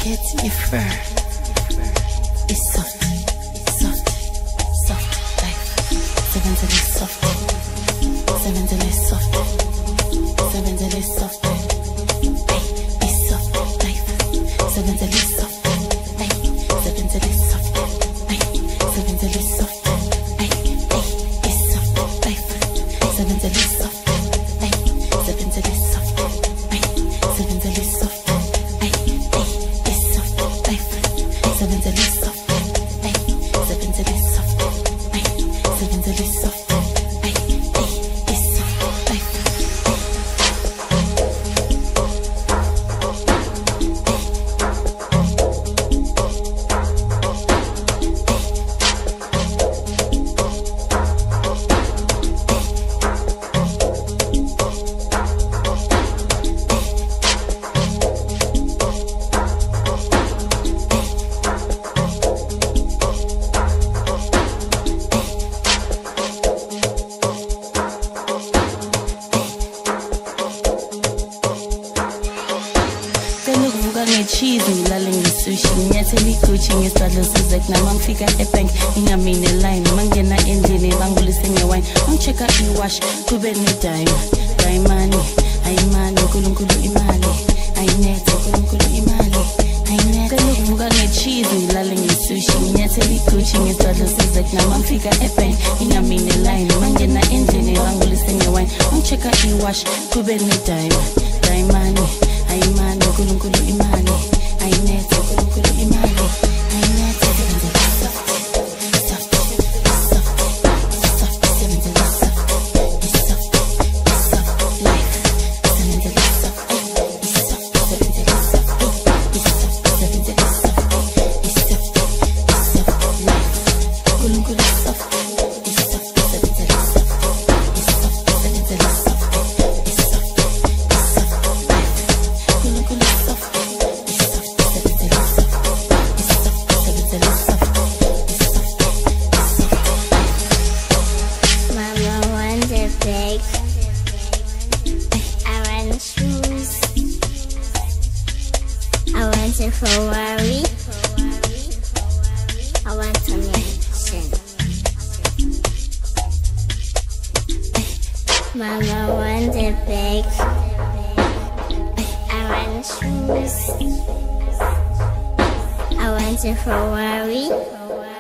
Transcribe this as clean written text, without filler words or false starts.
get your fur. It's soft, soft, soft life. Seven till it's soft. Seven till it's soft. Seven till it's soft. Hey, it's soft life. Seven till it's soft. Hey, seven till it's soft. Hey, seven till it's soft. Hey, it's soft life. Seven till it's soft. Hey, seven till it's soft. Hey, seven till it's soft. Hey, it's soft life. Seven till it's soft. Hey, seven till it's soft. Hey, seven till it's soft. Cheese ngilale ngisushi nginyathela iguchi ngesidlo sizek nama ngifika ebank ngingamine line mangena endlini bangulise ngewine ngichecka iwash kube nedime dayimani ayimani uNkulunkulu imali ayinethe uNkulunkulu imali ayinethe ukuvuka ngecheese ngilale ngisushi nginyathela iguchi ngesidlo sizek nama ngifika ebank ngingamine line mangena endlini bangulise ngewine ngichecka iwash kube nedime dayimani ayimani uNkulunkulu imali ayinethe uNkulunkulu imali ayinethe soft soft soft soft seven to the soft it's soft life seven to the soft it's soft seven to the soft it's soft seven to the soft it's soft life uNkulunkulu soft it's soft seven to the soft it's soft seven to the soft it's soft life uNkulunkulu soft it's soft seven to the soft it's soft seven to the soft it's soft Mama wants a bag. I want shoes. I want a Ferrari. I want a mansion. Mama wants a bag. I want shoes. I want a Ferrari.